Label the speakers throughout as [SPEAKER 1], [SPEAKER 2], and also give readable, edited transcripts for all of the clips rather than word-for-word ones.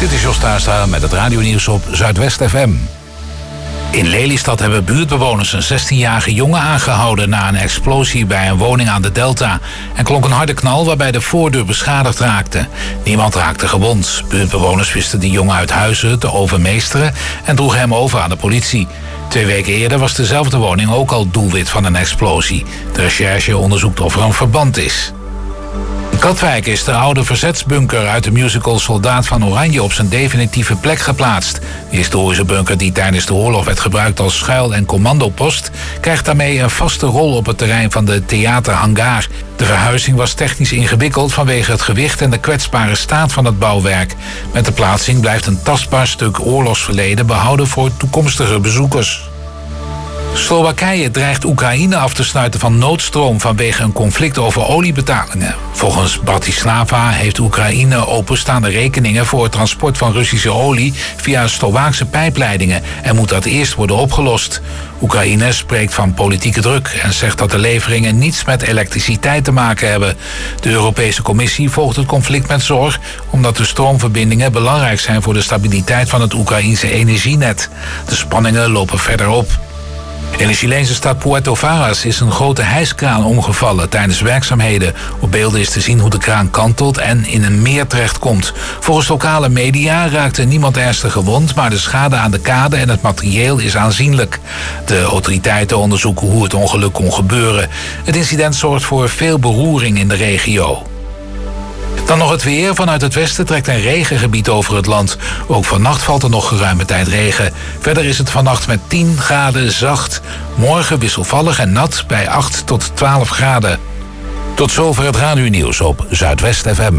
[SPEAKER 1] Dit is Jos Tuinstra met het radionieuws op Zuidwest FM. In Lelystad hebben buurtbewoners een 16-jarige jongen aangehouden na een explosie bij een woning aan de Delta. Er klonk een harde knal waarbij de voordeur beschadigd raakte. Niemand raakte gewond. Buurtbewoners wisten de jongen uit Huizen te overmeesteren en droegen hem over aan de politie. 2 weken eerder was dezelfde woning ook al doelwit van een explosie. De recherche onderzoekt of er een verband is. In Katwijk is de oude verzetsbunker uit de musical Soldaat van Oranje op zijn definitieve plek geplaatst. De historische bunker die tijdens de oorlog werd gebruikt als schuil- en commandopost krijgt daarmee een vaste rol op het terrein van de theaterhangar. De verhuizing was technisch ingewikkeld vanwege het gewicht en de kwetsbare staat van het bouwwerk. Met de plaatsing blijft een tastbaar stuk oorlogsverleden behouden voor toekomstige bezoekers. Slowakije dreigt Oekraïne af te sluiten van noodstroom vanwege een conflict over oliebetalingen. Volgens Bratislava heeft Oekraïne openstaande rekeningen voor het transport van Russische olie via Slowaakse pijpleidingen en moet dat eerst worden opgelost. Oekraïne spreekt van politieke druk en zegt dat de leveringen niets met elektriciteit te maken hebben. De Europese Commissie volgt het conflict met zorg omdat de stroomverbindingen belangrijk zijn voor de stabiliteit van het Oekraïense energienet. De spanningen lopen verder op. In de Chileense stad Puerto Varas is een grote hijskraan omgevallen tijdens werkzaamheden. Op beelden is te zien hoe de kraan kantelt en in een meer terechtkomt. Volgens lokale media raakte niemand ernstig gewond, maar de schade aan de kade en het materieel is aanzienlijk. De autoriteiten onderzoeken hoe het ongeluk kon gebeuren. Het incident zorgt voor veel beroering in de regio. Dan nog het weer. Vanuit het westen trekt een regengebied over het land. Ook vannacht valt er nog geruime tijd regen. Verder is het vannacht met 10 graden zacht. Morgen wisselvallig en nat bij 8 tot 12 graden. Tot zover het radionieuws op Zuidwest FM.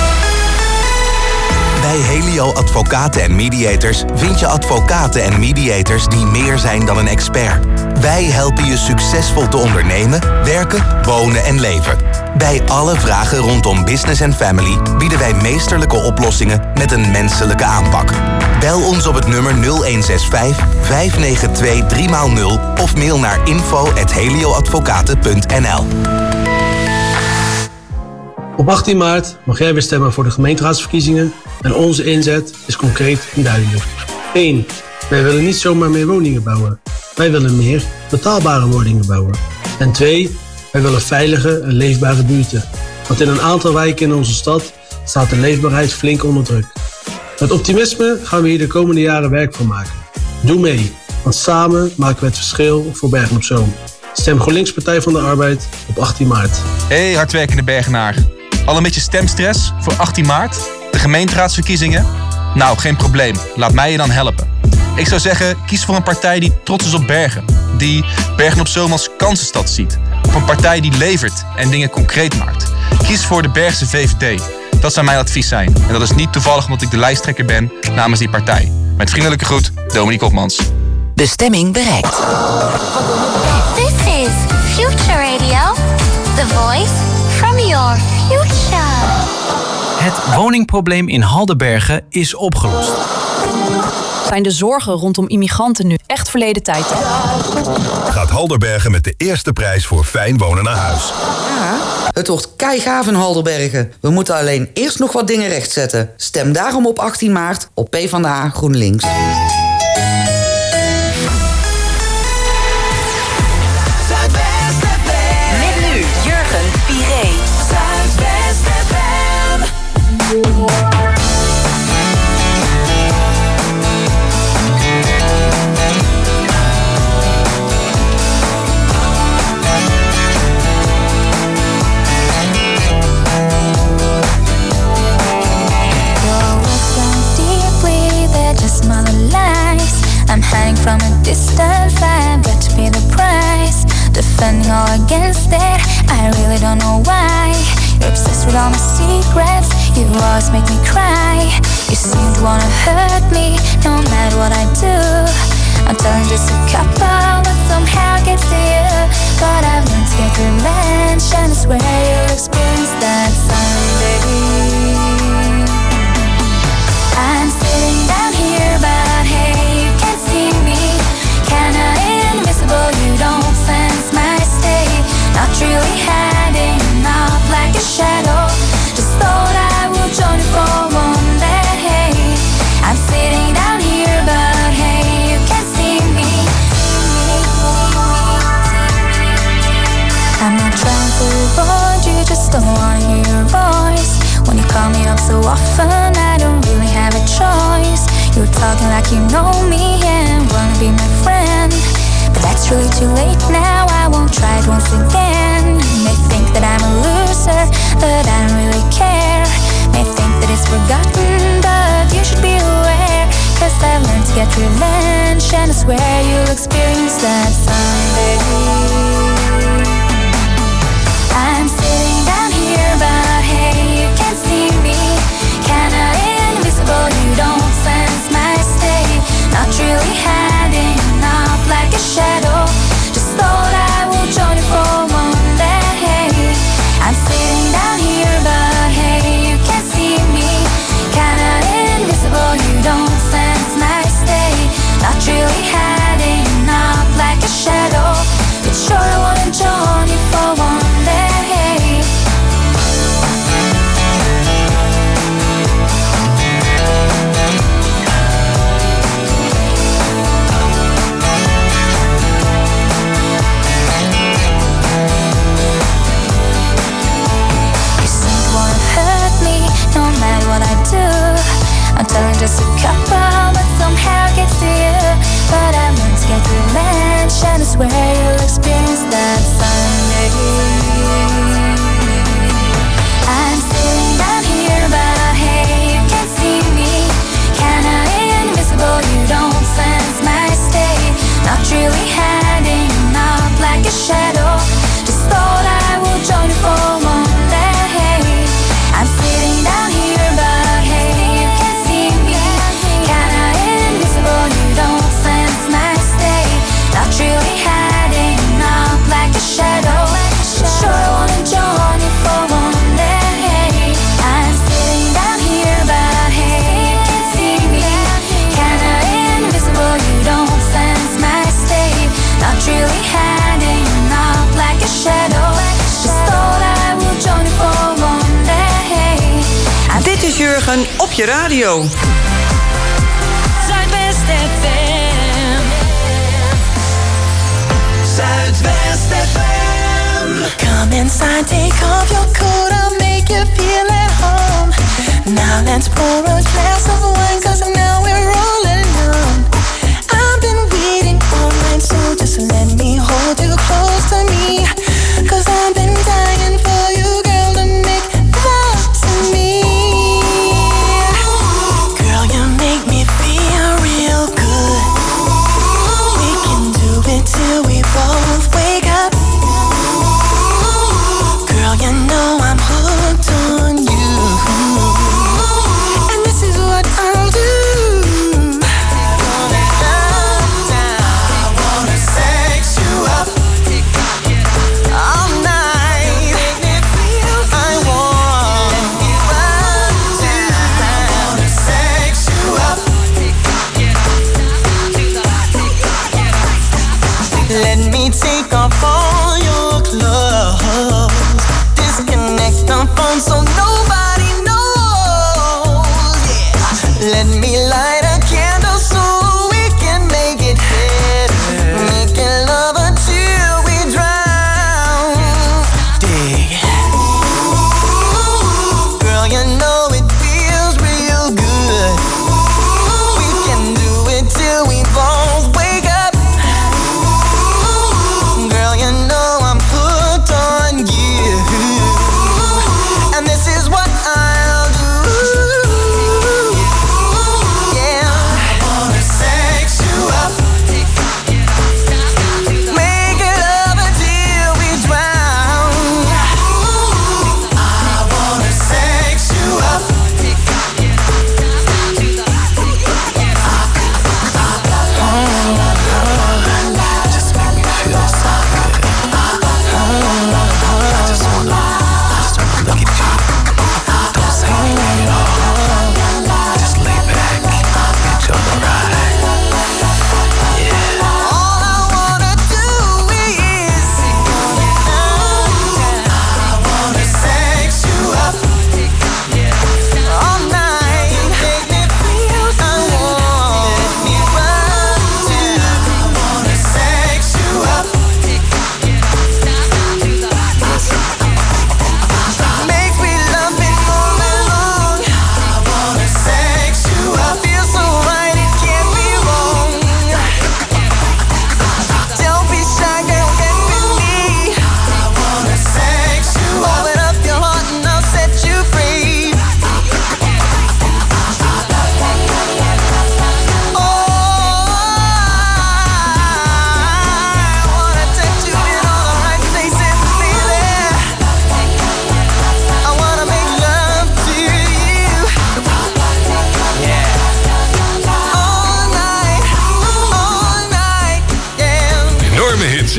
[SPEAKER 2] Bij Helio Advocaten en Mediators vind je advocaten en mediators die meer zijn dan een expert. Wij helpen je succesvol te ondernemen, werken, wonen en leven. Bij alle vragen rondom business en family bieden wij meesterlijke oplossingen met een menselijke aanpak. Bel ons op het nummer 0165 592 3x0 of mail naar info@helioadvocaten.nl.
[SPEAKER 3] Op 18 maart mag jij weer stemmen voor de gemeenteraadsverkiezingen en onze inzet is concreet en duidelijk. 1. Wij willen niet zomaar meer woningen bouwen. Wij willen meer betaalbare woningen bouwen. En 2. Wij willen veilige en leefbare buurten. Want in een aantal wijken in onze stad staat de leefbaarheid flink onder druk. Met optimisme gaan we hier de komende jaren werk van maken. Doe mee, want samen maken we het verschil voor Bergen op Zoom. Stem GroenLinks Partij van de Arbeid op 18 maart.
[SPEAKER 4] Hey hardwerkende Bergenaar. Al een beetje stemstress voor 18 maart? De gemeenteraadsverkiezingen? Nou, geen probleem. Laat mij je dan helpen. Ik zou zeggen, kies voor een partij die trots is op Bergen. Die Bergen op Zoom als kansenstad ziet. Of een partij die levert en dingen concreet maakt. Kies voor de Bergse VVD. Dat zou mijn advies zijn. En dat is niet toevallig omdat ik de lijsttrekker ben namens die partij. Met vriendelijke groet, Dominique Hopmans.
[SPEAKER 5] Bestemming bereikt.
[SPEAKER 6] This is Future Radio. The voice from your future.
[SPEAKER 7] Het woningprobleem in Haldenbergen is opgelost.
[SPEAKER 8] Zijn de zorgen rondom immigranten nu echt verleden tijd?
[SPEAKER 9] Gaat Haldenbergen met de eerste prijs voor fijn wonen naar huis.
[SPEAKER 10] Ja, het wordt keigaaf in Haldenbergen. We moeten alleen eerst nog wat dingen rechtzetten. Stem daarom op 18 maart op PvdA GroenLinks.
[SPEAKER 5] Met nu Jurgen Piré.
[SPEAKER 6] Zuidwest FM.
[SPEAKER 11] I'm hanging from a distant fire, but to pay the price. Defending all against it, I really don't know why. You're obsessed with all my secrets, you always make me cry. You seem to wanna hurt me, no matter what I do. I'm telling just a couple, but somehow it gets to you. But I've learned to get revenge, and I swear you'll experience that someday. I'm sitting down here, but hey, you can't see me. Kinda invisible, you don't sense my state. Not really hiding out like a shadow. Just thought I would join you for one day. like you know me and wanna be my friend. But that's really too late now, I won't try it once again. You may think that I'm a loser, but I don't really care. May think that it's forgotten, but you should be aware. Cause I've learned to get revenge, and I swear you'll experience that someday. I'm sitting down here, but hey, you can't see me. Kinda invisible, you don't sense my state. Not really hiding up like a shadow. Just thought I would join you for one day. I'm sitting down here, but hey, you can't see me. Kinda invisible, you don't sense my state. Not really hiding up like a shadow. But sure I wanna join you for one day. No matter what I do, I'm telling just a couple, but somehow it gets to you. But I'm meant to get revenge, and I swear you'll experience that someday. I'm sitting down here, but hey, you can't see me. Kinda invisible, you don't sense my state. Not really hiding up like a shadow. Just thought I would join you for one day. I'm sitting down here, but hey, you can't see me. Kinda invisible, you don't sense my state. Not really hiding up like a shadow. Sure I wanna join you for one day. I'm sitting down here, but hey, you can't see me. Kinda invisible, you don't sense my state. Not really hiding up like a shadow. Just thought I would join you for one day.
[SPEAKER 12] Dit is Jurgen op je radio.
[SPEAKER 6] Zuidwest FM. Zuidwest FM.
[SPEAKER 13] Come inside, take off your coat, I'll make you feel at home. Now let's pour a glass of wine, cause now we're rolling on. I've been waiting all night, so just let me hold you close to me. Cause I've been dying for you, girl, to make love to me. Girl, you make me feel real good. We can do it till we both wake up. Girl, you know I'm hooked on you. And this is what I'll do. I wanna sex you up all night. I want to. I wanna sex you up. Let me take off all your clothes. Disconnect the phone so nobody knows. Yeah. Let me light a candle so we can make it better. Making love until we drown. Dig. Girl, you know it feels real good. We can do it till we both wake up. Girl, you know I'm hooked on you. And this is what I'll do. Yeah.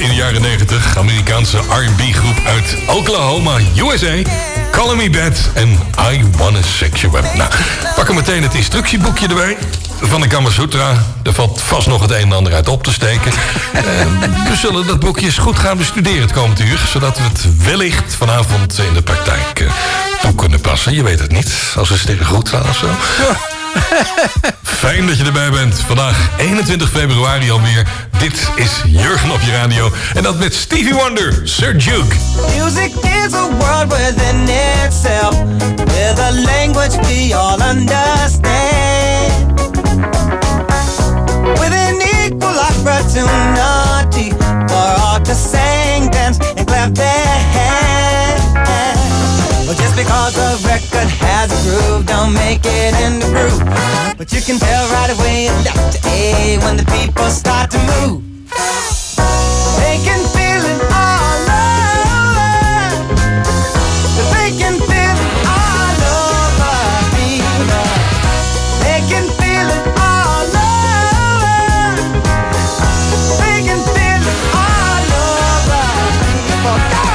[SPEAKER 14] in de jaren 90. Amerikaanse R&B groep uit Oklahoma, USA. Calling Me Bad en I Wanna Sex You Up. Nou, pak er meteen het instructieboekje erbij van de Kama Sutra. Er valt vast nog het een en ander uit op te steken. We zullen dat boekje eens goed gaan bestuderen het komend uur, zodat we het wellicht vanavond in de praktijk toe kunnen passen. Je weet het niet, als we sterren goed gaan of zo. Fijn dat je erbij bent. Vandaag 21 februari alweer. Dit is Jurgen op je radio. En dat met Stevie Wonder, Sir Duke.
[SPEAKER 13] Music is a world within itself, with a language we all understand, with an equal opportunity for all to sing, dance and clap their hands. Well, just because a record has a groove, don't make it in the groove. But you can tell right away left to A when the people start to move. They can feel it all over. They can feel it all over people. They can feel it all over. They can feel it all over people. Go!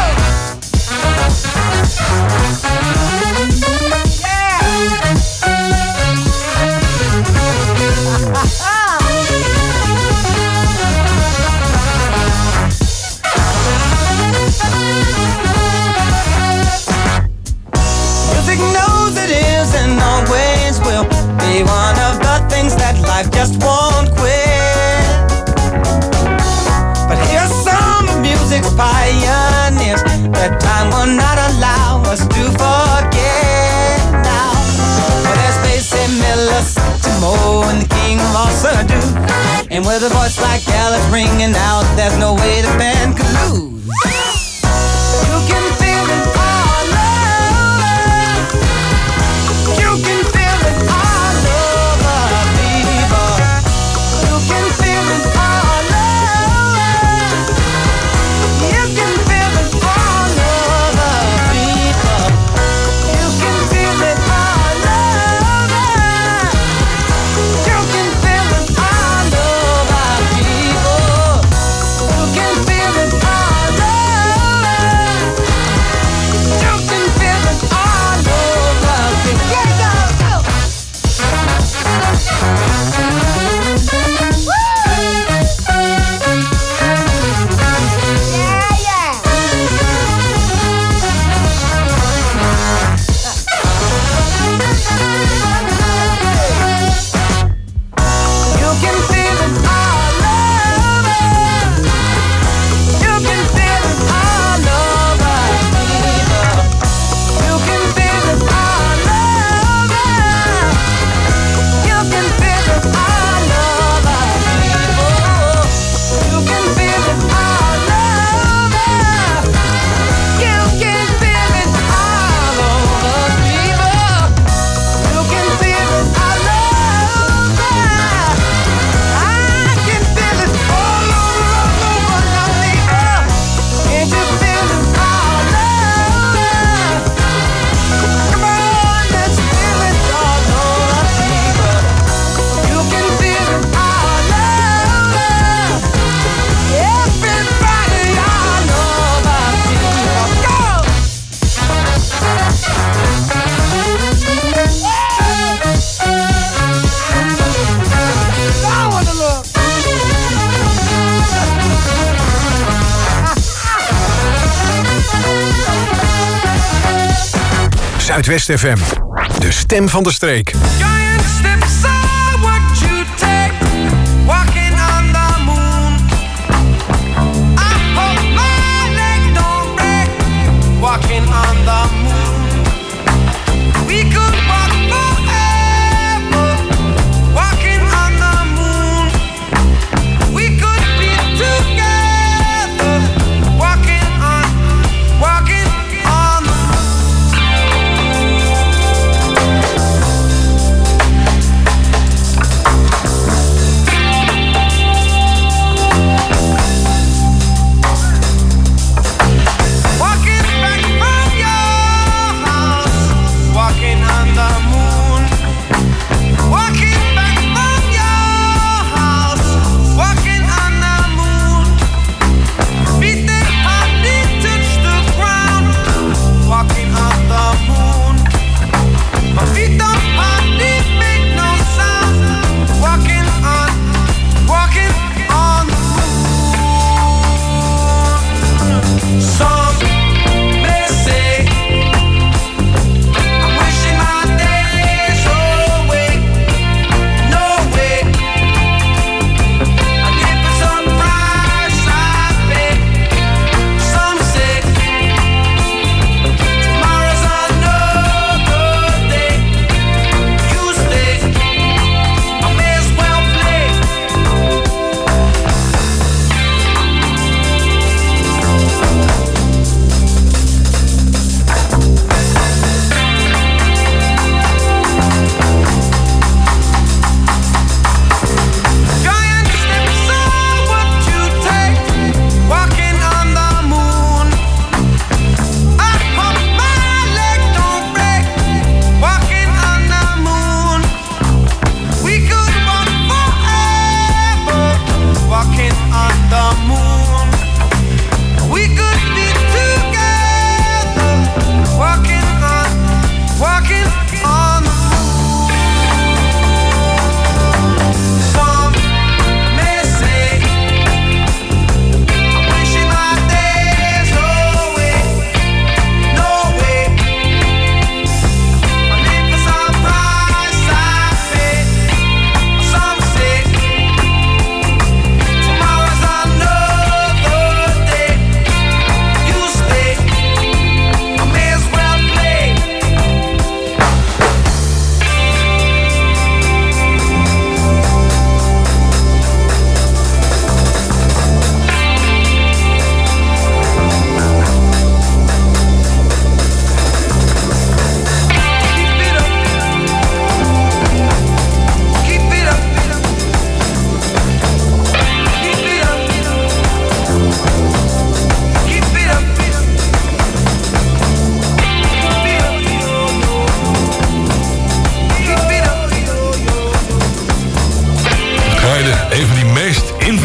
[SPEAKER 13] Music knows it is and always will be one of the things that life just won't quit. But here's some of music's pioneers that time will not allow us to forget now. Well, there's Basie Miller, Satchmo, and the king of all Sadu. And with a voice like Alice ringing out, there's no way the band could lose. You can feel it all over. You can feel it all over, people. You can feel it all over. You can feel it all over, people. You can feel it all over. You can feel it all over, people. You can feel it all over. You can feel it all over, people. Go, go, yeah, yeah. You can feel it all over. You can feel it all over, people. You can feel it all over. You can feel it all over, people. You can feel it all over. You can feel it all over, people. You can feel it all over. I can feel it all over, people. Can't you feel it all over? Come on, let's feel it all over, people. You can feel it all over. Everybody all over, people. Go! I wanna look.
[SPEAKER 15] Zuidwest FM, de stem van de streek.
[SPEAKER 6] Giant steps are what you take, walking on the moon. I hope my leg don't break, walking on the moon. We could walk forever, walking on the moon. We could be together, walking on the moon.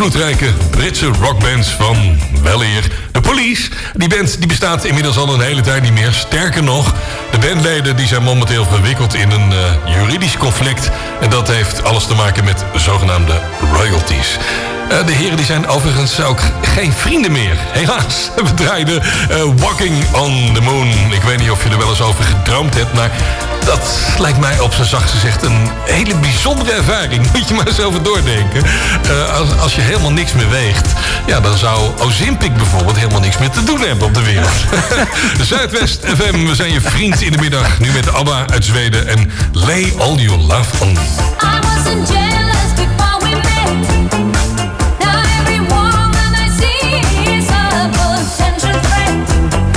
[SPEAKER 14] invloedrijke Britse rockbands van weleer The Police. Die band die bestaat inmiddels al een hele tijd niet meer. Sterker nog, de bandleden die zijn momenteel verwikkeld in een juridisch conflict. En dat heeft alles te maken met zogenaamde royalties. De heren die zijn overigens ook geen vrienden meer. Helaas. We draaiden Walking on the Moon. Ik weet niet of je er wel eens over gedroomd hebt, maar dat lijkt mij op zijn zacht gezegd een hele bijzondere ervaring. Moet je maar eens over doordenken. Als je helemaal niks meer weegt, ja, dan zou Ozempic bijvoorbeeld helemaal niks meer te doen hebben op de wereld. Zuidwest FM, we zijn je vriend in de middag. Nu met ABBA uit Zweden en Lay All Your Love On Me.
[SPEAKER 11] I wasn't jealous before we met. Now every woman I see is a potential threat.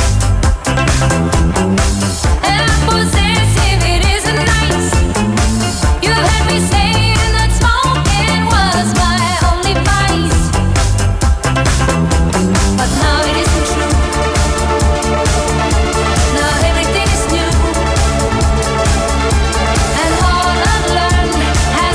[SPEAKER 11] And possessive, it isn't nice. You had me saying that smoking was my only vice. But now it isn't true. Now everything is new. And all I've learned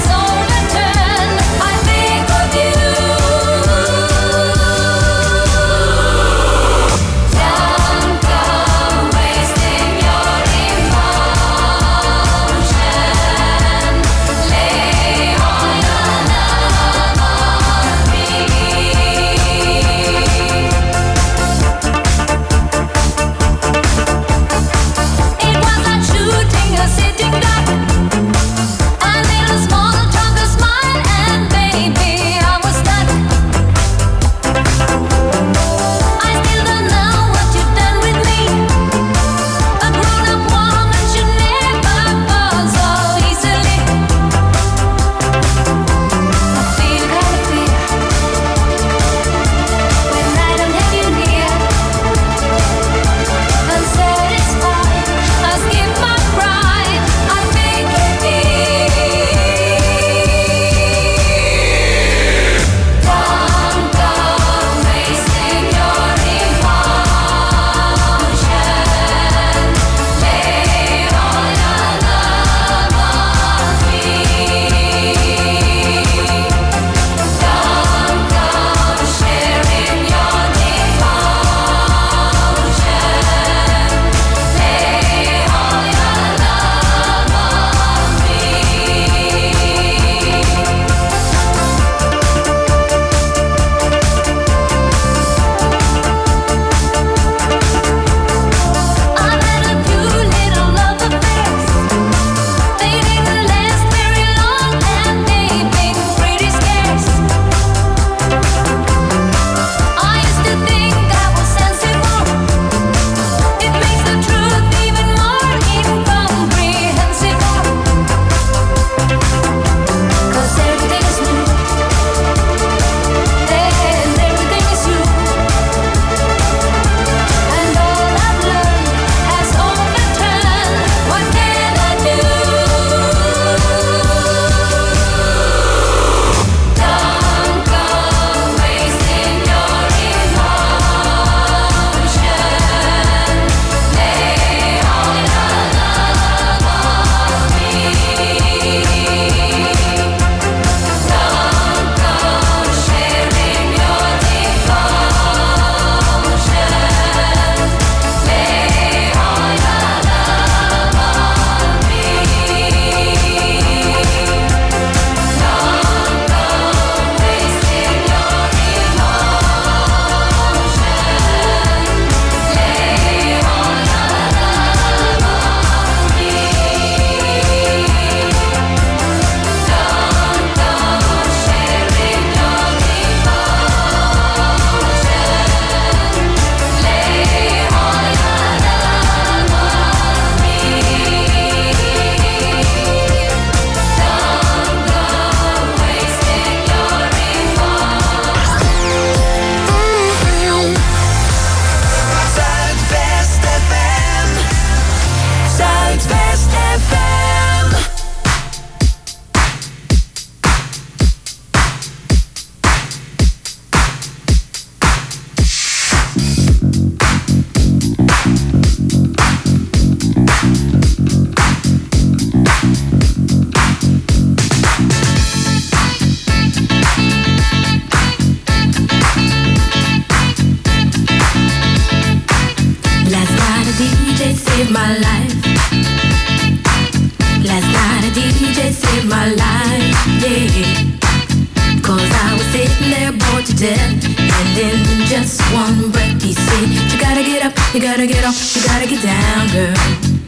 [SPEAKER 16] yeah. 'Cause I was sitting there bored to death, and in just one breath he said, you gotta get up, you gotta get off, you gotta get down, girl.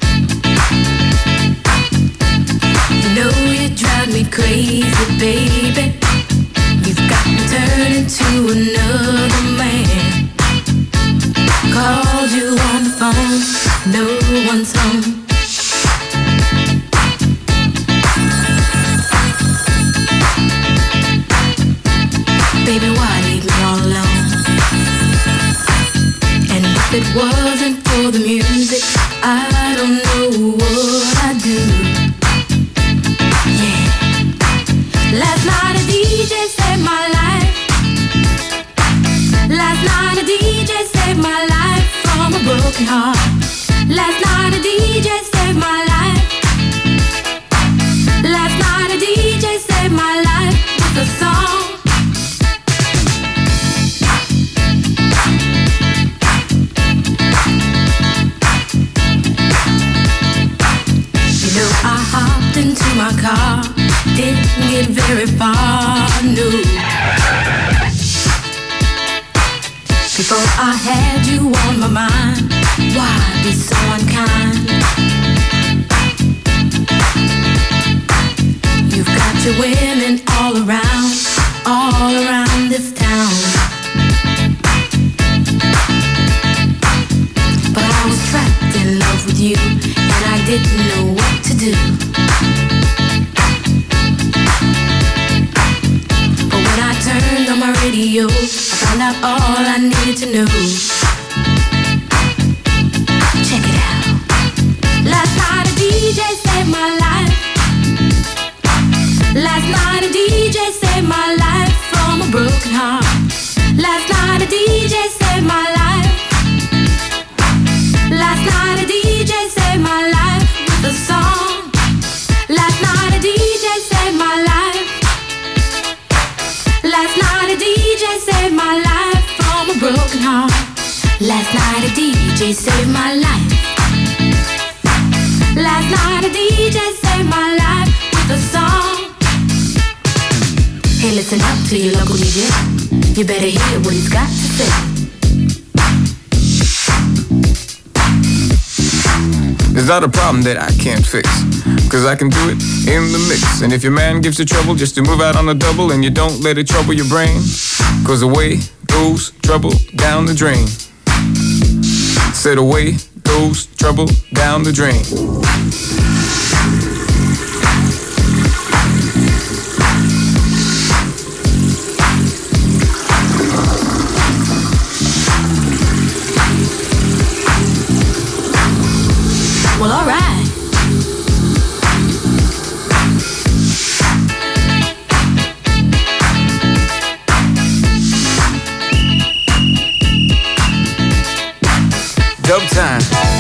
[SPEAKER 16] You know you drive me crazy, baby. You've got to turn into another man. Called you on the phone, no one's home. Baby, why leave me all alone? And if it wasn't for the music, I don't know what I'd do. Yeah. Last night a DJ saved my life. Last night a DJ saved my life from a broken heart. Last night a DJ saved my life. Last night a DJ saved my life with a song. I hopped into my car, didn't get very far, no. Before I had you on my mind, why be so unkind? You've got your women all around this town. But I was trapped in love with you, and I didn't know what to do. But when I turned on my radio, I found out all I needed to know. Check it out. Last night a DJ saved my life. Last night a DJ saved my life from a broken heart. Last night a DJ saved my life. Last night a DJ saved my life with a song. Last night a DJ saved my life. Last night a DJ saved my life from a broken heart. Last night a DJ saved my life. Last night a DJ saved my life with a song. Hey, listen up to your local DJ. You better hear what he's got to say.
[SPEAKER 17] There's not a problem that I can't fix, 'cause I can do it in the mix. And if your man gives you trouble just to move out on the double, and you don't let it trouble your brain, 'cause away goes trouble down the drain. Said away goes trouble down the drain.
[SPEAKER 16] Well, all right.
[SPEAKER 17] Dub time.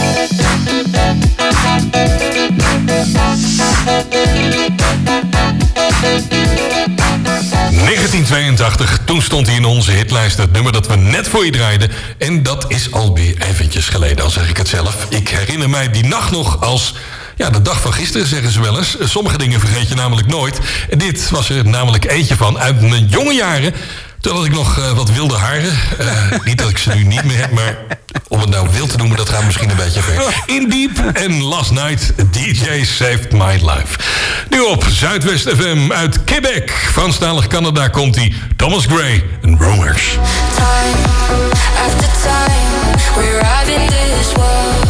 [SPEAKER 14] 1982, toen stond hij in onze hitlijst, het nummer dat we net voor je draaiden. En dat is alweer eventjes geleden, al zeg ik het zelf. Ik herinner mij die nacht nog als, ja, de dag van gisteren, zeggen ze wel eens. Sommige dingen vergeet je namelijk nooit. En dit was er namelijk eentje van uit mijn jonge jaren. Toen had ik nog wat wilde haren. Niet dat ik ze nu niet meer heb, maar om het nou wild te noemen, dat gaat misschien een beetje ver. In Deep en Last Night, DJ Saved My Life. Nu op Zuidwest FM uit Quebec, Franstalig Canada, komt hij. Thomas Gray en Roamers.
[SPEAKER 18] Time after time, we arrive in this world.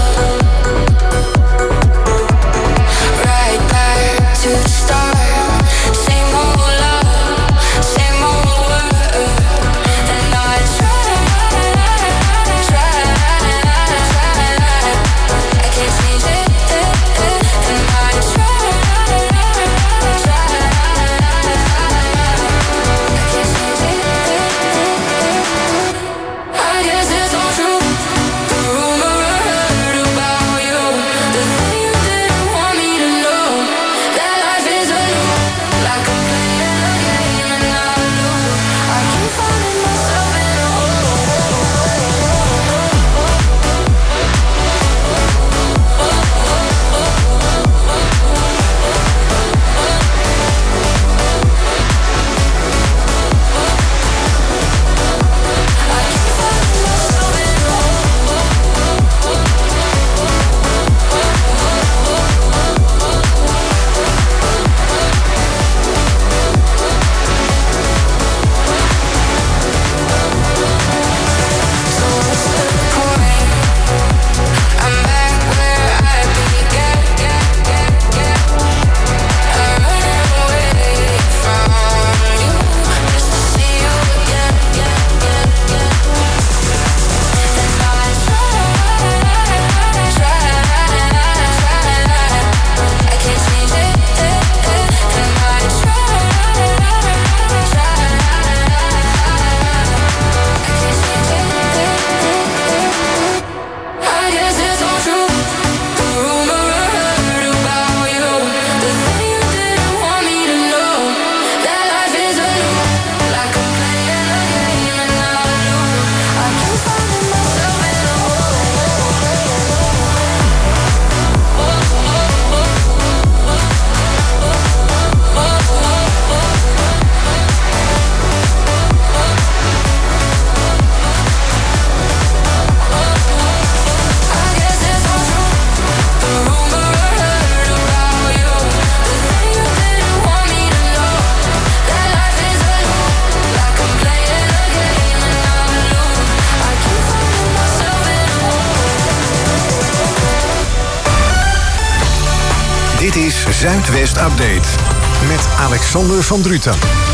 [SPEAKER 18] Right back to the start. Same old love, same old word. And I try, I can't change it. And I try, I can't change it. I guess it's all true. The rumor
[SPEAKER 15] Zuidwest Update. Met Alexander van Druten.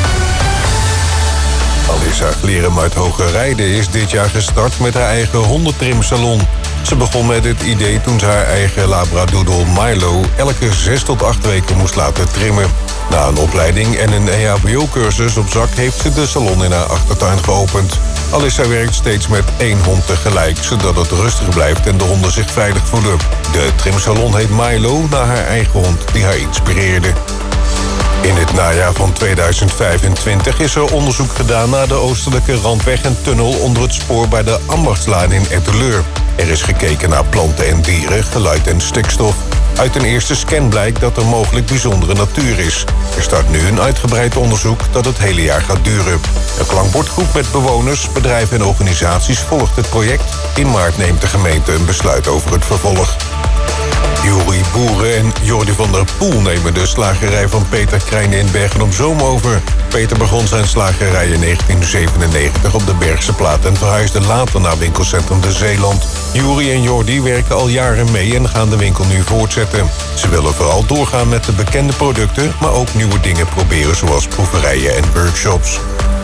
[SPEAKER 9] Alissa Glerum uit Hogerijde is dit jaar gestart met haar eigen hondentrimsalon. Ze begon met het idee toen ze haar eigen labradoodle Milo elke 6 tot 8 weken moest laten trimmen. Na een opleiding en een EHBO-cursus op zak heeft ze de salon in haar achtertuin geopend. Alissa werkt steeds met 1 hond tegelijk, zodat het rustig blijft en de honden zich veilig voelen. De trimsalon heet Milo naar haar eigen hond die haar inspireerde. In het najaar van 2025 is er onderzoek gedaan naar de oostelijke randweg en tunnel onder het spoor bij de Ambachtslaan in Etteleur. Er is gekeken naar planten en dieren, geluid en stikstof. Uit een eerste scan blijkt dat er mogelijk bijzondere natuur is. Er start nu een uitgebreid onderzoek dat het hele jaar gaat duren. Een klankbordgroep met bewoners, bedrijven en organisaties volgt het project. In maart neemt de gemeente een besluit over het vervolg. Juri Boeren en Jordi van der Poel nemen de slagerij van Peter Krijn in Bergen-op-Zoom over. Peter begon zijn slagerij in 1997 op de Bergse Plaat en verhuisde later naar winkelcentrum De Zeeland. Juri en Jordi werken al jaren mee en gaan de winkel nu voortzetten. Ze willen vooral doorgaan met de bekende producten, maar ook nieuwe dingen proberen zoals proeverijen en workshops.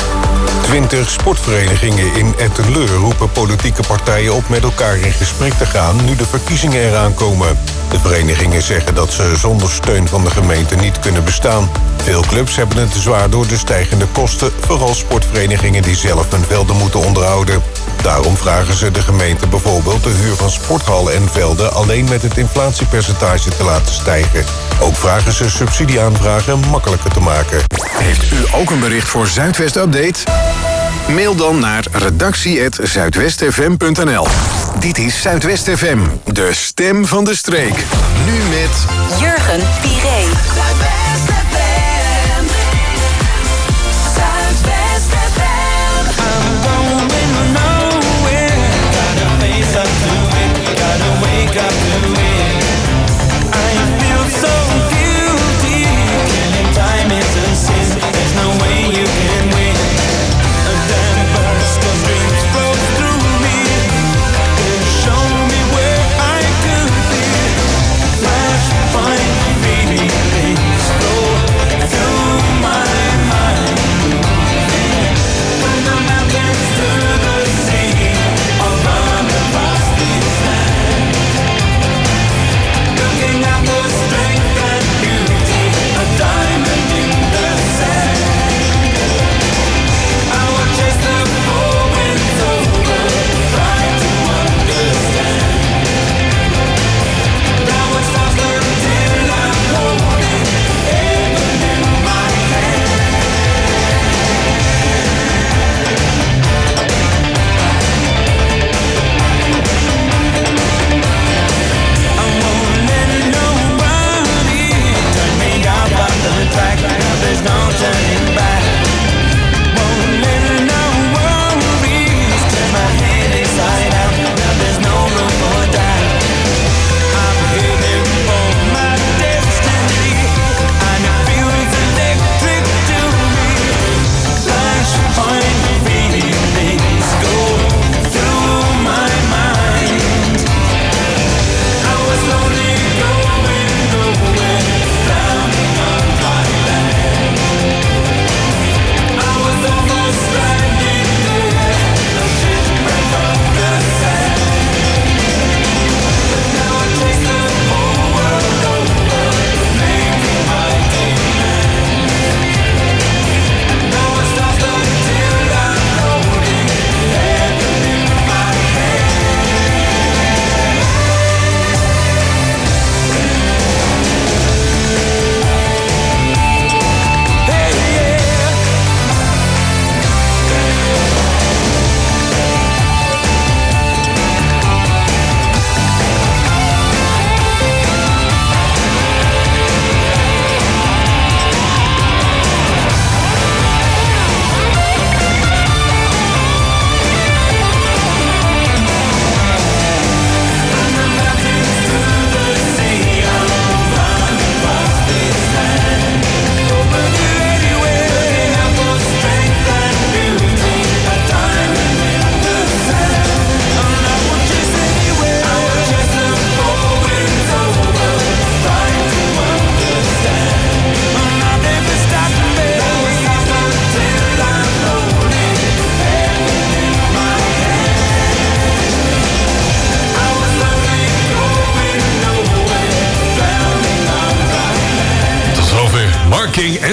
[SPEAKER 9] 20 sportverenigingen in Etteleur roepen politieke partijen op met elkaar in gesprek te gaan nu de verkiezingen eraan komen. De verenigingen zeggen dat ze zonder steun van de gemeente niet kunnen bestaan. Veel clubs hebben het zwaar door de stijgende kosten, vooral sportverenigingen die zelf hun velden moeten onderhouden. Daarom vragen ze de gemeente bijvoorbeeld de huur van sporthallen en velden alleen met het inflatiepercentage te laten stijgen. Ook vragen ze subsidieaanvragen makkelijker te maken.
[SPEAKER 15] Heeft u ook een bericht voor Zuidwest Update? Mail dan naar redactie@zuidwestfm.nl. Dit is Zuidwest FM, de stem van de streek. Nu met
[SPEAKER 5] Jurgen Piré.
[SPEAKER 6] Flashpoint, baby, please.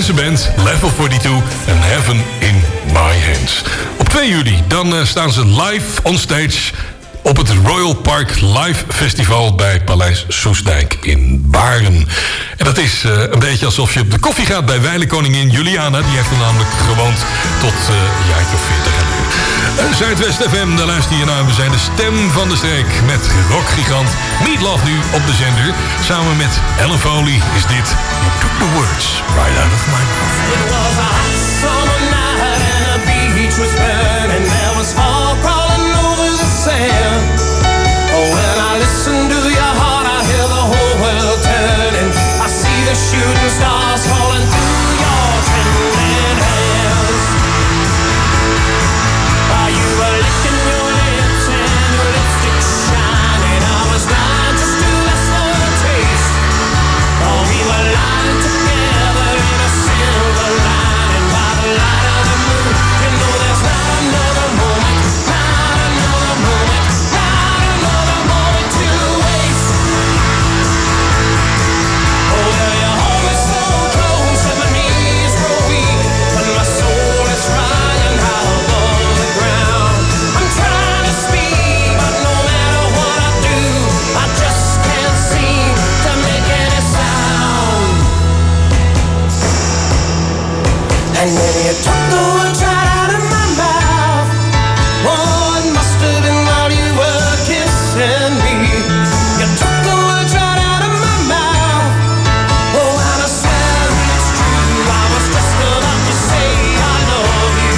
[SPEAKER 14] Amerikaanse band Level 42 en Heaven in My Hands. Op 2 juli dan staan ze live on stage op het Royal Park Live Festival bij Paleis Soestdijk in Baren. En dat is een beetje alsof je op de koffie gaat bij wijlenkoningin Juliana. Die heeft er namelijk gewoond tot een jaar of 40 geleden. Zuidwest FM, daar luister je naar. We zijn de stem van de streek met rockgigant Meatloaf nu op de zender. Samen met Ellen Foley is dit You Took the Words Right Out of My Mouth.
[SPEAKER 6] It was a hot summer night and the beach was burning. There was fog crawling over the sand. Oh, when I listen to your heart, I hear the whole world turning. I see the shooting stars falling through your trembling hands. While you were licking your lips and your lipstick shining, I was blind just to less for a taste. Oh, we were lying together in a silver lining by the light of the moon. You know there's not another moment, not another moment, not another moment to waste. Oh, well, you hold me so close and my knees grow weak, but my soul is flying high above the ground. I'm trying to speak, but no matter what I do, I just can't seem to make any sound. And then you took the words right out of my mouth. Oh, it must have been while you were kissing me. You took the words right out of my mouth. Oh, and I swear it's true. I was just about to say I love you.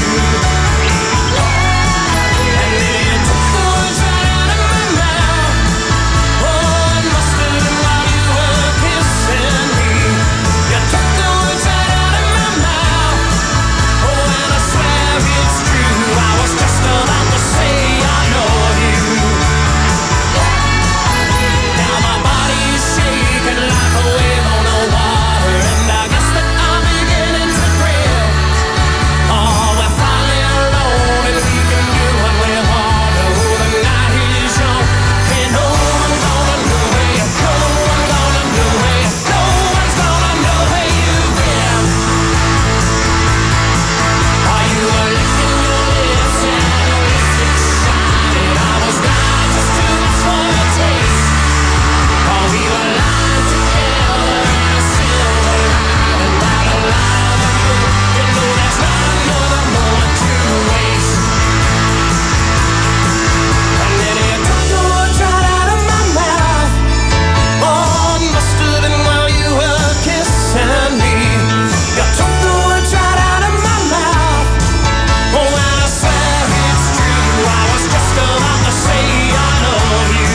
[SPEAKER 6] And then you took the words right out of my mouth. Oh, it must have been while you were kissing me. You took the words right out of my mouth. Oh, and I swear it's true. I was just about to say I love you. Now my body is shaking like a wave on the water, and I guess that I'm beginning to thrill. Oh, we're finally alone, and we can do what we want. Oh, the night is young, and no one's gonna know where you go. No one's gonna know where you go. No one's gonna know where you've been. While you were licking your lips and your lipstick shining, I was blind just to last for a taste. Oh, we were lying together in a silver lining by the light of the moon. You know there's not another moment to waste. And then you took the words right out of my mouth. Oh, it must have been while you were kissing me. You took the words right out of my mouth. Oh, and I swear it's true. I was just about to say I love you.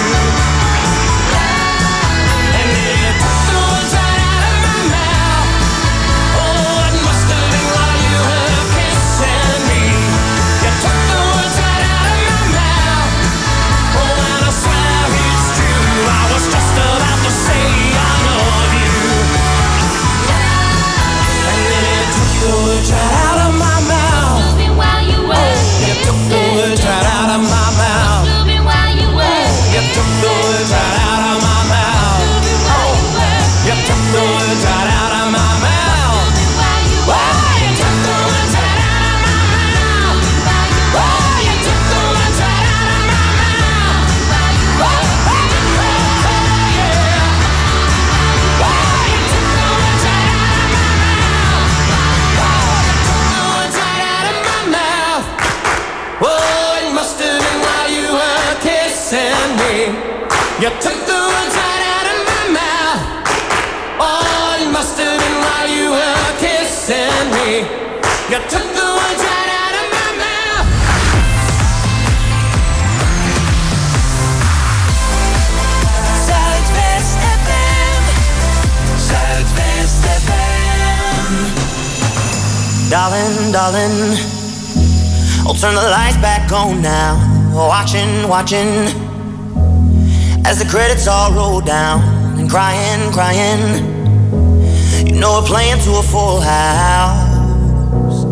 [SPEAKER 6] And then you took the words right out of my mouth. Oh, it must have been while you were kissing me. You took the words right out of my mouth. Oh, and I swear it's true. I was just about to say I love you. And then you took the words right out of my mouth. You took the words right out of my mouth. You took the words right out of my mouth. You took the words right out of my mouth. You took the words right out of my mouth. You took the words right out of my mouth. Yeah. You took the words right out of my mouth. You took the words right out of my mouth. Oh, it must have been while you were kissing me. You took the words right out of my mouth. Oh, it must have been while you were kissing me. You took the words right out of my mouth.
[SPEAKER 13] Zuidwest FM. Zuidwest FM.
[SPEAKER 19] Darling, darling, I'll turn the lights back on now. Watching, watching, as the credits all roll down. And crying, crying, you know we're playing to a full house.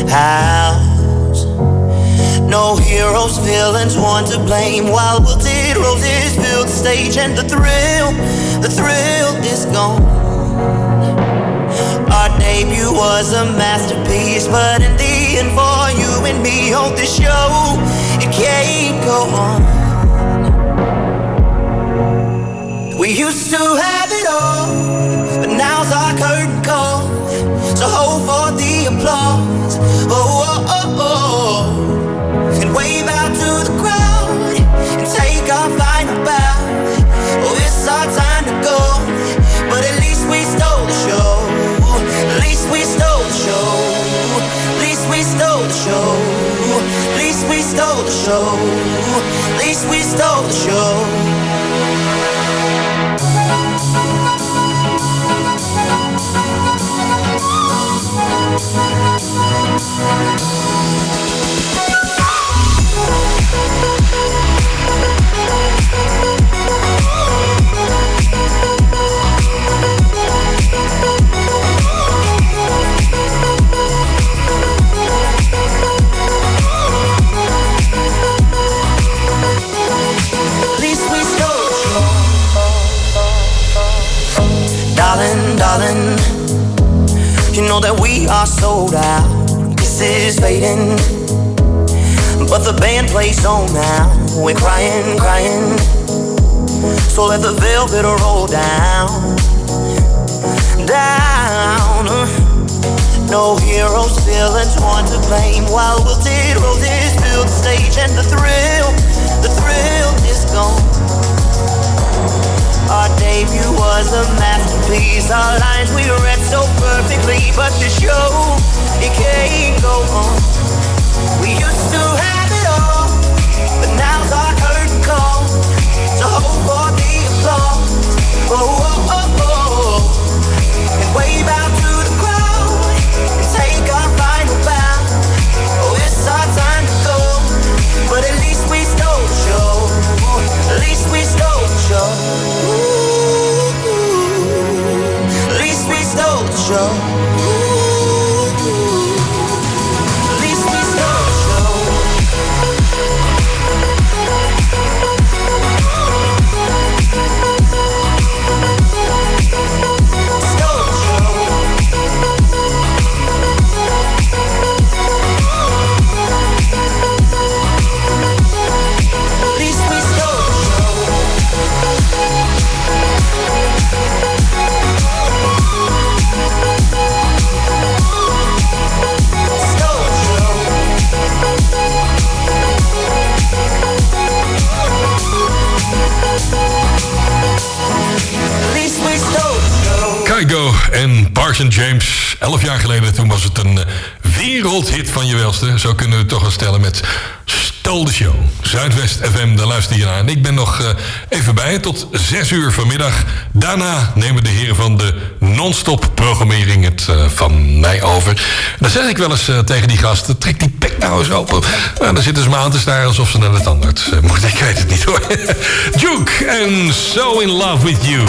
[SPEAKER 19] No heroes, villains, one to blame. While wilted roses fill the stage, and the thrill is gone. Our debut was a masterpiece, but in the end, for you and me, hold the show, it can't go on. We used to have it all, but now's our curtain call. So hold for the applause, oh, oh, oh, oh. And wave out to the crowd and take our final bow. Oh, it's our time to go, but at least we stole the show. At least we stole the show. At least we stole the show. At least we stole the show. At least we stole the show. Darling, you know that we are sold out. This is fading, but the band plays on now. We're crying, crying. So let the velvet roll down, down. No heroes, villains, one to blame. While wilted roses fill the stage, and the thrill is gone. Our debut was a masterpiece. Our lines we read so perfectly, but the show, it can't go on. We used to have it all, but now's our curtain call. So hold for the applause, oh, oh, oh, oh. And wave out to the crowd and take our final bow. Oh, it's our time to go, but at least we stole the show. At least we stole the show. At least we stole the show. At least we stole the show. Stole the show. At least we stole the show.
[SPEAKER 14] Kygo en Parson James. 11 jaar geleden, toen was het een wereldhit van je welste. Zo kunnen we het toch wel stellen met Stole the Show. Zuidwest FM, daar luister je naar. En ik ben nog even bij tot 6 uur vanmiddag. Daarna nemen de heren van de non-stop programmering het van mij over. Dan zeg ik wel eens tegen die gasten, trek die pek nou eens open. Nou, dan zitten ze me aan te staren alsof ze naar de tandarts moeten. Ik weet het niet hoor. Duke en So In Love With You.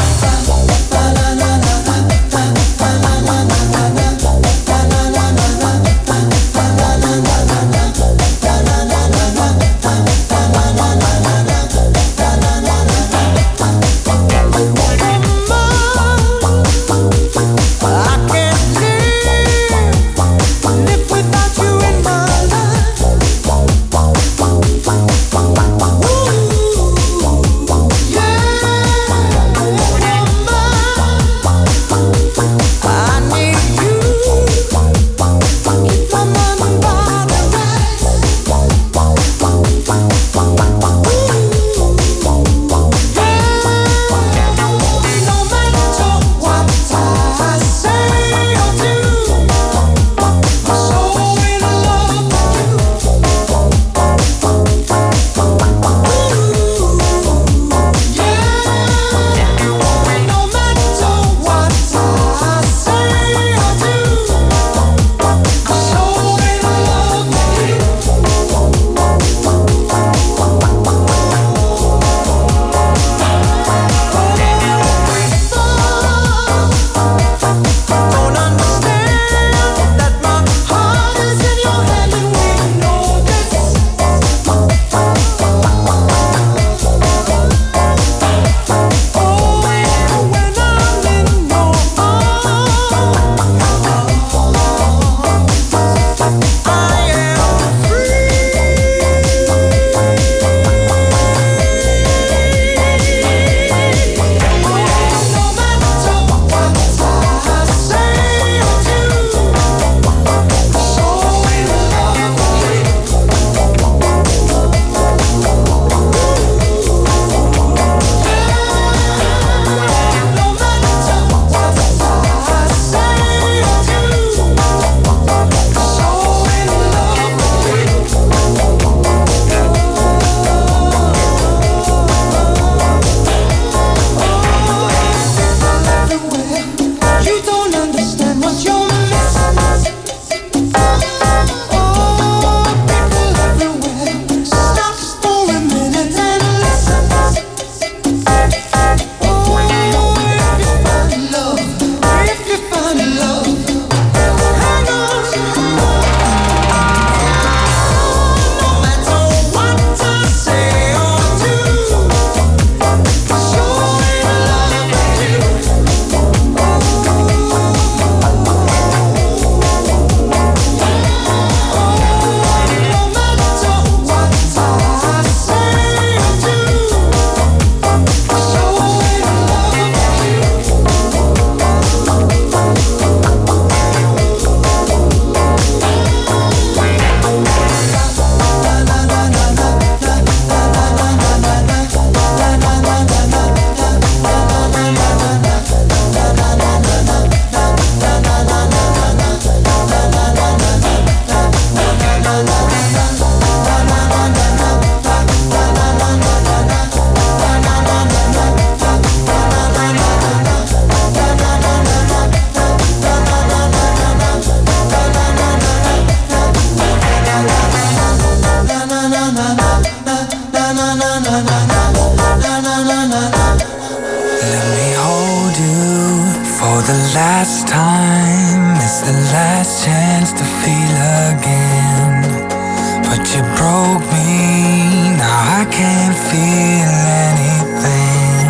[SPEAKER 6] can't feel anything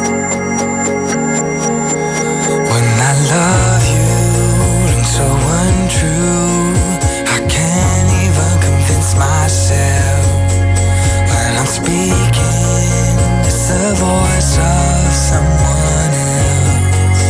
[SPEAKER 6] when I love you and so untrue. I can't even convince myself when I'm speaking. It's the voice of someone else.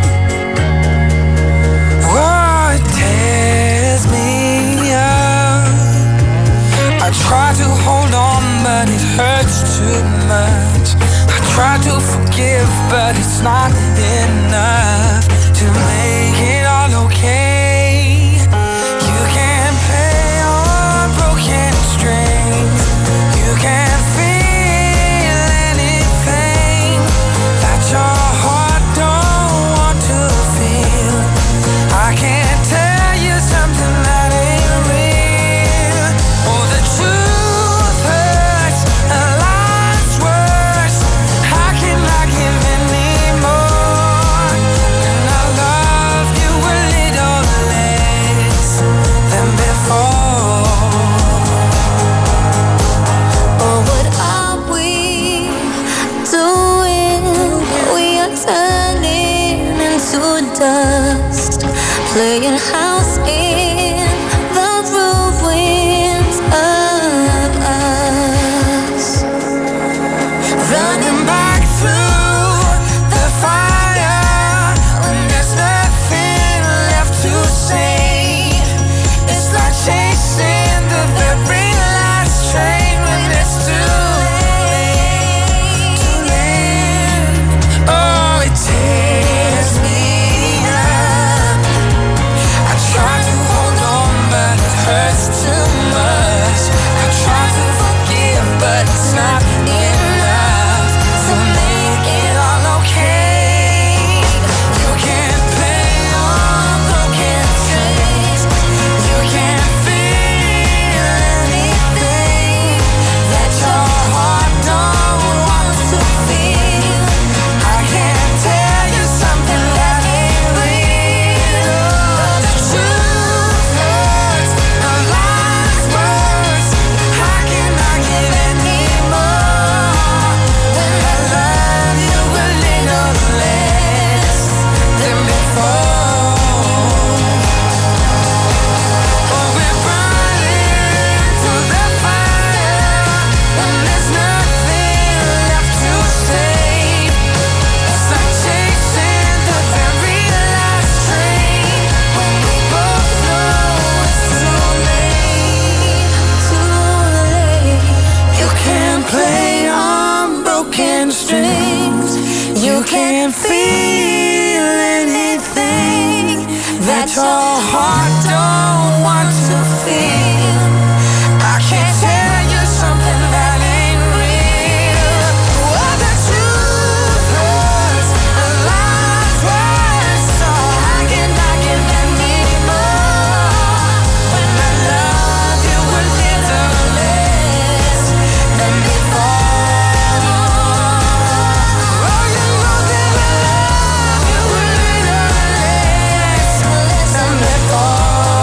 [SPEAKER 6] Oh, it tears me up. I try to hold on, but it hurts too much. I try to forgive, but it's not enough to make it all okay. You can't play on broken strings. You can't feel anything that your heart don't want to feel. I can't tell you something that ain't real. Oh, the truth hurts, and life's worse. How can I give anymore when I loved you a little less than before?
[SPEAKER 11] Oh, what are we doing? We are turning into dust, playing house in the ruins of us.
[SPEAKER 6] Running back through the fire when there's nothing left to save. It's like chasing the very last train when it's too late. Too late. Oh, it tears me up. I try to hold on, but it hurts too much. I try to forgive, but it's not enough to make it all okay. You can't play on broken strings. You can't feel anything that your heart don't want to feel. I can't tell you something that ain't real. The truth hurts, and life's worse. How can I give anymore when I love you a little less than before? Oh, we're burning to the fire when there's nothing left to save. It's like chasing the very last train when we both know it's too late. Too late. You can't play on broken strings. You can't feel anything that your heart don't want to feel. I can't tell you something that ain't real. Oh, the truth hurts, and life's worse. So how can I give anymore when I love you a little less than before? Oh, you know that I love you a little less than before.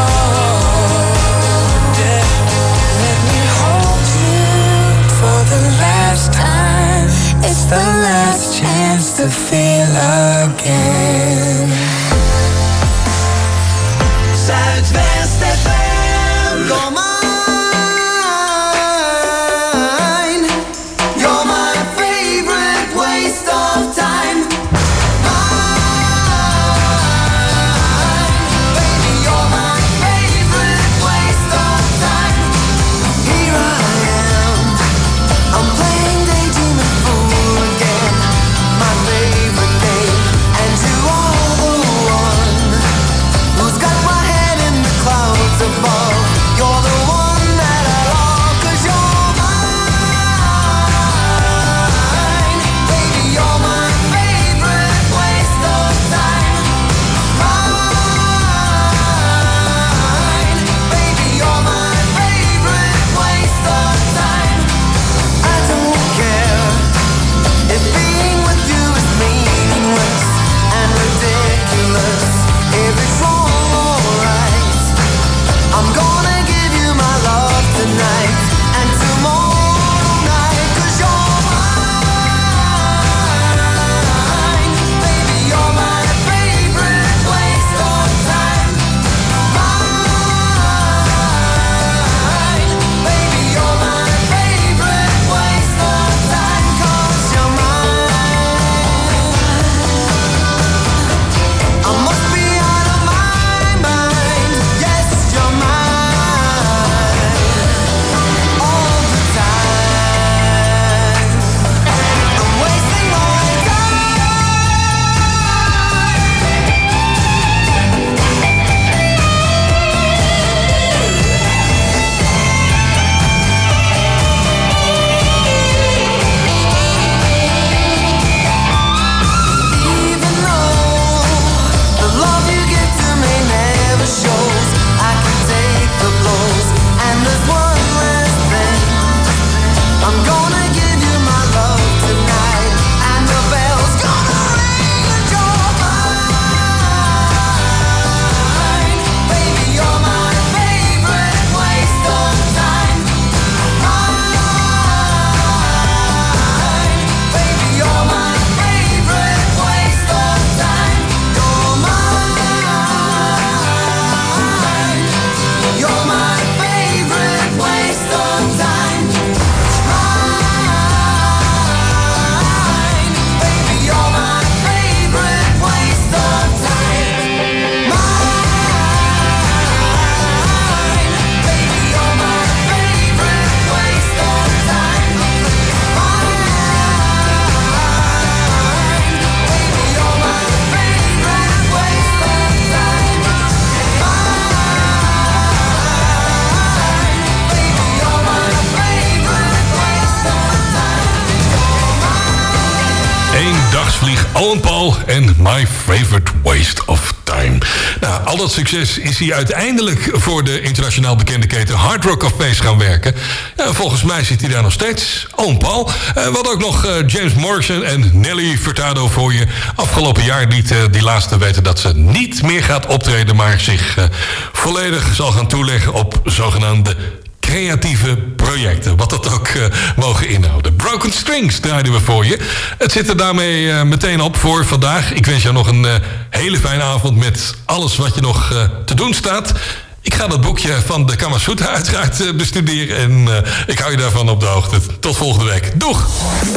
[SPEAKER 14] Vlieg, Owen Paul en My Favorite Waste of Time. Nou, al dat succes is hij uiteindelijk voor de internationaal bekende keten Hard Rock Cafés gaan werken. Ja, volgens mij zit hij daar nog steeds. Owen Paul. Wat ook nog James Morrison en Nelly Furtado voor je. Afgelopen jaar liet die laatste weten dat ze niet meer gaat optreden, maar zich volledig zal gaan toeleggen op zogenaamde creatieve projecten. Wat dat ook mogen inhouden. Broken Strings draaiden we voor je. Het zit er daarmee meteen op voor vandaag. Ik wens jou nog een hele fijne avond met alles wat je nog te doen staat. Ik ga dat boekje van de Kama Sutra uiteraard bestuderen. En ik hou je daarvan op de hoogte. Tot volgende week. Doeg!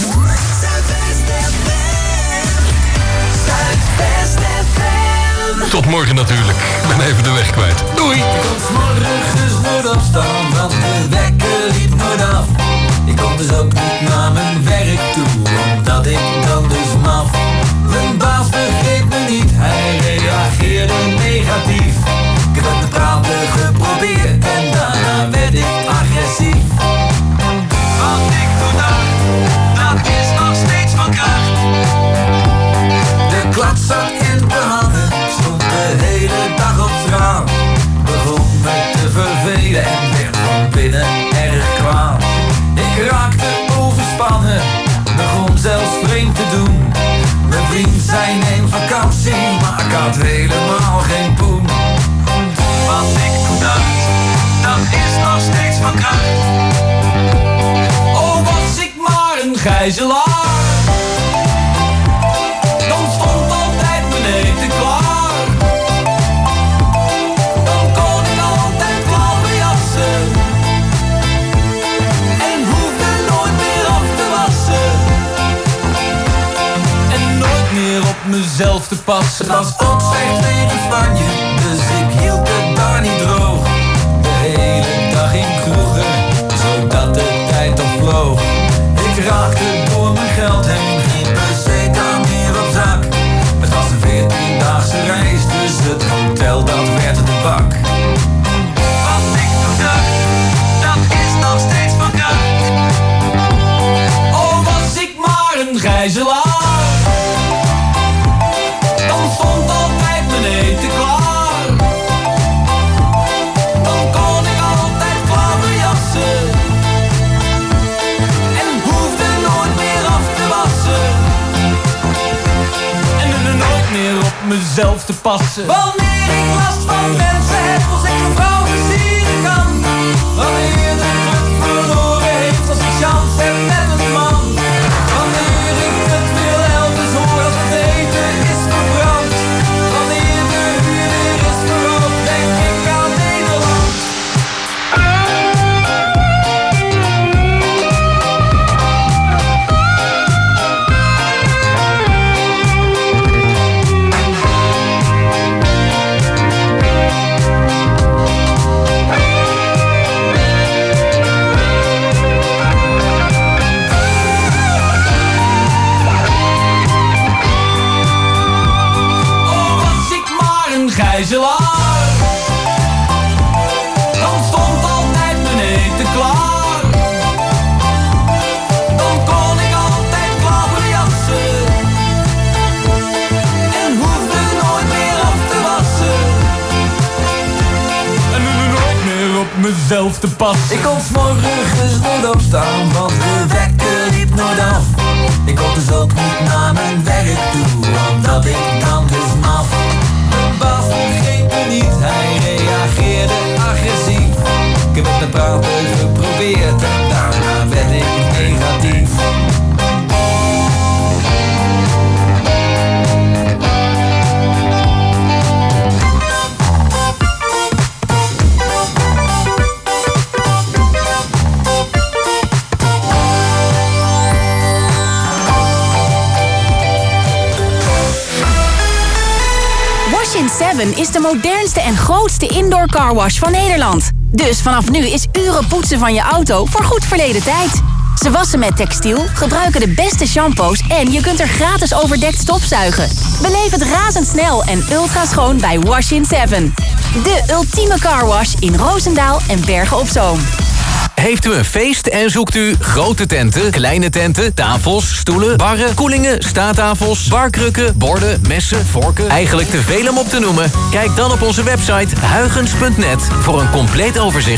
[SPEAKER 14] Tot morgen natuurlijk. Ik ben even de weg kwijt. Doei!
[SPEAKER 6] Ik kon 's morgens nooit opstaan, want de wekker liep nooit af. Ik kon dus ook niet naar mijn werk toe, omdat ik dan dus maf. Mijn baas begreep me niet, hij reageerde negatief. Ik heb het met praten geprobeerd en daarna werd ik agressief. Wat ik toen dacht, dat is nog steeds van kracht. De klap zat in de handen, stond de hele dag op straat. Begon me te vervelen en werd van binnen erg kwaad. Ik raakte overspannen, begon zelfs vreemd te doen. Mijn vriend zei neem vakantie, maar ik had helemaal geen poen. Wat ik toen dacht, dat is nog steeds van kracht. Oh, was ik maar een gijzelaar, dan stond altijd mijn eten klaar. Dan kon ik altijd klaverjassen en hoefde nooit meer af te wassen. En nooit meer op mezelf te passen. Het was ook slecht weer in Spanje, dus ik hield het daar niet droog. De hele dag in kroegen, zodat de tijd opvloog. Ik raakte door mijn geld heen, geen peseta meer op zak. Het was een 14-daagse reis, dus het hotel dat werd de bak. Wat ik toen dacht, dat is nog steeds van kracht. Oh, was ik maar een gijzelaar, dan stond altijd mijn eten klaar. Dan kon ik altijd klaverjassen en hoefde nooit meer af te wassen. En er nooit meer op mezelf te passen. Wanneer ik last van mensen heb, als ik een vrouw versieren kan. Wanneer de club verloren heeft, als ik chance heb met een man. Wanneer ik het wil elders hoor, als het eten is verbrand. Wanneer de huur weer is verhoogd, denk ik aan Nederland. Gijzelaar, dan stond altijd mijn eten klaar. Dan kon ik altijd klaverjassen en hoefde nooit meer af te wassen. En nooit meer op mezelf te passen. Ik kon 's morgens nooit opstaan, want de wekker liep nooit af. Ik kon dus ook niet naar mijn werk toe, omdat ik dan dus maf. Mijn baas begreep me niet, hij reageerde agressief. Ik heb het met praten geprobeerd en daarna werd ik negatief.
[SPEAKER 20] Washing 7 is de modernste en grootste indoor carwash van Nederland. Dus vanaf nu is uren poetsen van je auto voorgoed verleden tijd. Ze wassen met textiel, gebruiken de beste shampoos en je kunt er gratis overdekt stofzuigen. Beleef het razendsnel en ultra schoon bij Washing 7. De ultieme carwash in Roosendaal en Bergen op Zoom.
[SPEAKER 21] Heeft u een feest en zoekt u grote tenten, kleine tenten, tafels, stoelen, barren, koelingen, staattafels, barkrukken, borden, messen, vorken, eigenlijk te veel om op te noemen? Kijk dan op onze website huygens.net voor een compleet overzicht